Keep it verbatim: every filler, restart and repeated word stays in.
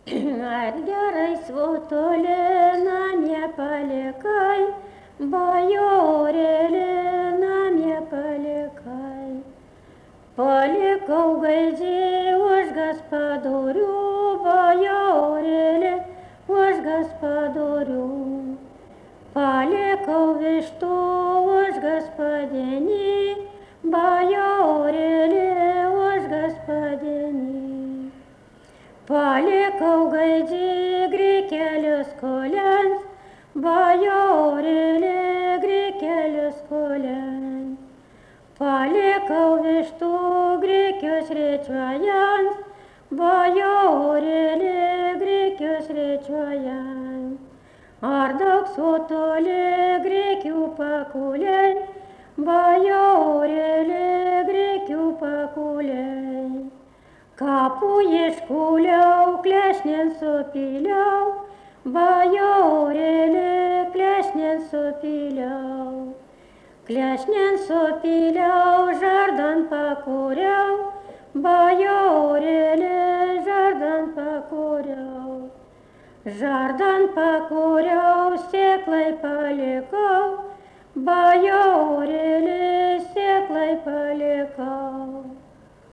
Ar gerai svotolė namie palikai, bajorėlė namie palikai. Palikau gaidžiai už gaspadorių, bajorėlė už gaspadorių. Palikau vištų už gaspadienį, bajorėlė už gaspadienį. Palikau gaidžiai grikelius kolens, bajorėlė grikelius kolens. Palikau vištų grikius rečiuojant, bajorėlė grikius rečiuojant. Ar daug svotolė grikių pakuliai, bajorėlė grikių pakuliai. Kapų iškūliau, klešnėn supyliau, bajorėlė klešnėn supyliau. Klešnėn supyliau, žardan pakūriau, bajorėlė žardan pakūriau. Žardan pakūriau, sėklai palikau, bajorėlė sėklai palikau.